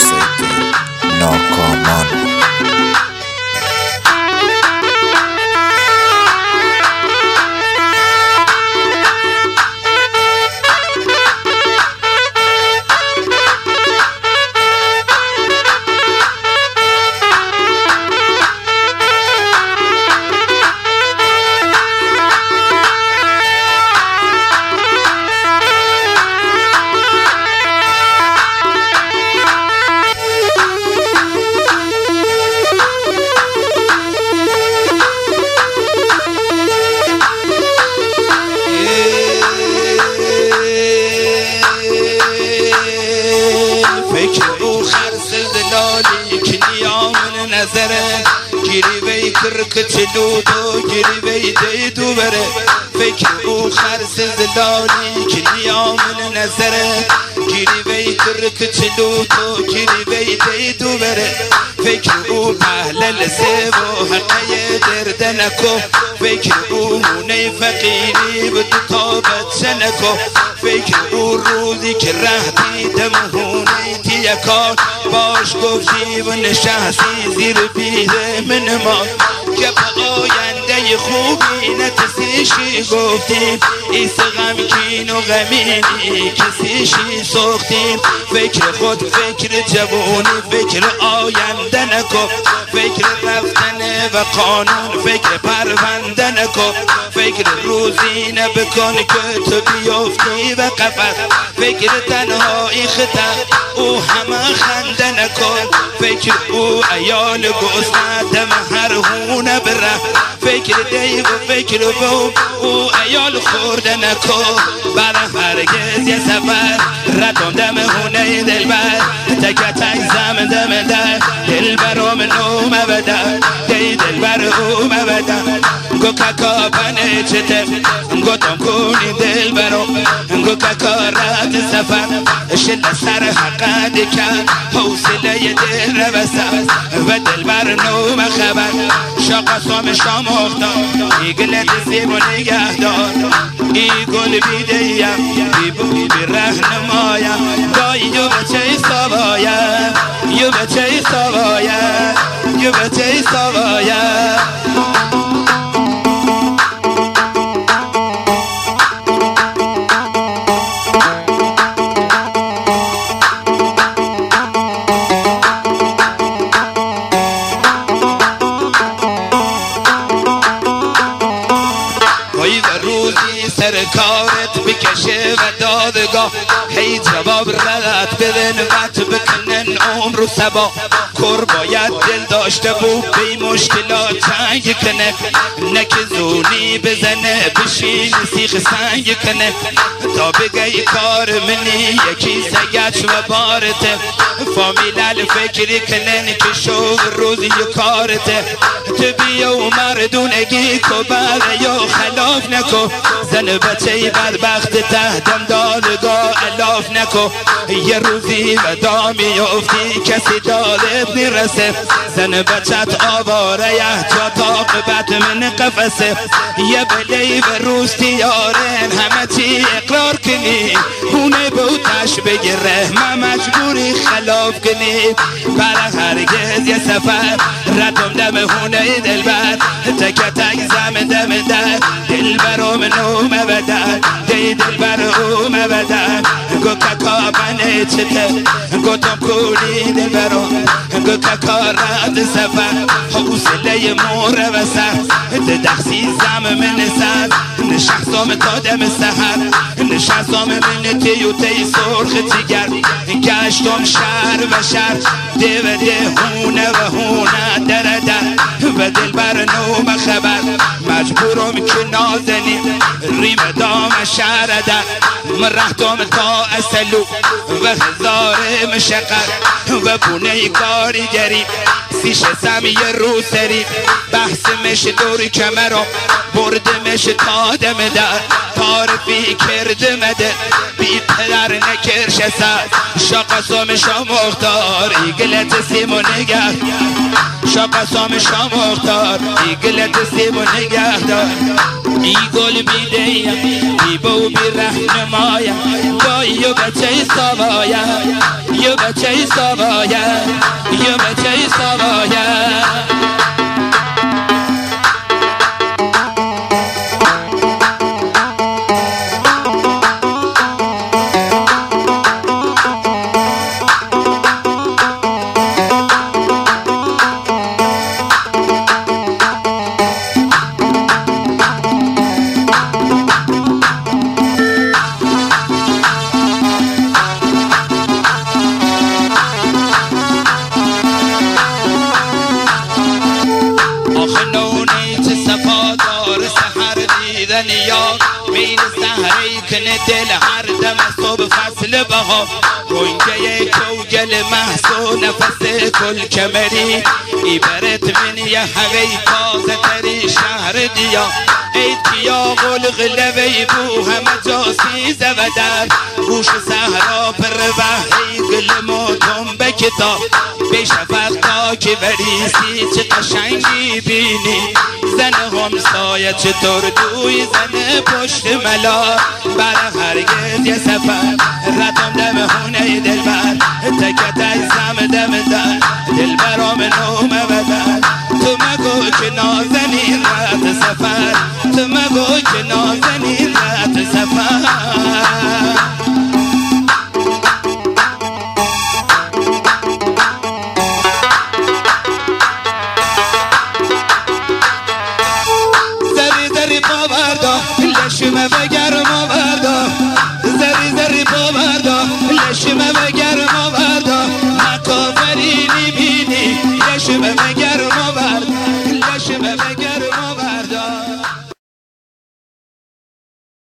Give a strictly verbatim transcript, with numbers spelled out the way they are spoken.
حسین ناکامان. گیری وی کرکچلو تو گیری وی دیدو بره فکر او خرس زلالی که نیامن نظره گیری وی کرکچلو تو گیری وی دیدو بره فکر او پهلل سیو حقه درد نکو فکر او مونه فقیری به تو تابت شنکو فکر او روزی که رهتی دمهونی تیکار باش گفتی و نشستی زیر بیده من ما که به آینده خوبی نتسیشی گفتیم ایس غمکین و غمینی کسیشی سختیم فکر خود فکر جوانی فکر آینده نکن فکر رفتن و قانون فکر پرونده نکن فکر روزی نبکن که تو بیفتی و قفت فکر تنهایی خطر او همه خنده نکن فکر او ایال گستردم هر هونه بره فکر دیو و فکر بو او ایال خورده نکن برای هرگز یه سفر ردم دم هونه دل بر تک تک زم دم در دل برام نو مبدر دی دل بر او مبدر گو ککا پنه چته گو تم کنی دل برام گو ککا رد سفر شل سر حقا دکن حوصله دل رو بسر و دل بر نو مخبر شاقا سام شام اختار ای گلت زیب و نگه دار ای گل بیدیم بی بوی بی رهنمایم دایی یو بچه سوایم یو بچه سوایم یو بچه سوایم کارت بکشه و دادگاه هی جواب رد بدن وقت بکنن عمر و سبا کر باید دل داشته بود بی مشکلات تنگ کنه نک زونی بزنه بشین سیخ سنگ کنه تا بگی کار منی یکی سگچ و بارته فامیل فکری کنن که شو روزی و کارته تو بیا و مردونگی کو بر یا خلاف نکو زن بچه بدبخت تهدم دادگاه الاف نکو یه روزی و دامی افتی کسی دالب نیرسه زن بچت آواره یه جا تاقبت من قفسه یه بلی و روز تیارن همه چی اقرار کنی خونه بوتش بگیره من مجبوری خلاف کنی برای هرگز یه سفر ردم دم خونه دل بر تک تک زم دم در دل برام نو مبدر دی دل بر او مبدر گو ککا بنه چته گو تم کنی دل برام گو ککا رد سفر حوصله مور و سر دخسی زم من سر نشخصام تا دم سهر نشخصام من تیو تی سرخ تیگر گشتم شهر و شهر ده و ده هونه و هونه در در و دل بر نو مخبر مجبورم که نازنی ریم دام شهر در مرحتم تا اصلو و هزار مشقر و بونه کاریگری سیش سمی رو سری بحث مش دور کمرم بردمش تا دم در تعرفی کرده مده بی پدر نکرش سر شاق سام شام مختار ایگلت سیم و نگه شاق سام شام مختار ایگلت سیم و نگه دار ای گل بیده بی بو بی رهنمایا با یو بچه سوایا یو بچه سوایا یو بچه سوایا یا مین سهری کنه دل هر دم صبح فصل بها رنگه کوگل محسو نفس کل کمری ایبرت من یه هوی تازه تری شهر دیا ای کیا غلق لوی بو همه جاسی زودر گوش سهرا پر وحی گل موتم به کتاب به شفق تا که بریسی چه قشنگی بینی زن همسایه چطور دوی زن پشت ملا بر هرگز یه سفر ردم دم خونه دلبر تکت ایزم دم در دلبرام نومه بدن تو مگو که نازنین رد سفر تو مگو که نازنین رد سفر لشمه و گرم آوردا زری زری باوردا لشمه و گرم آوردا مکافری میبینی لشمه و گرم آوردا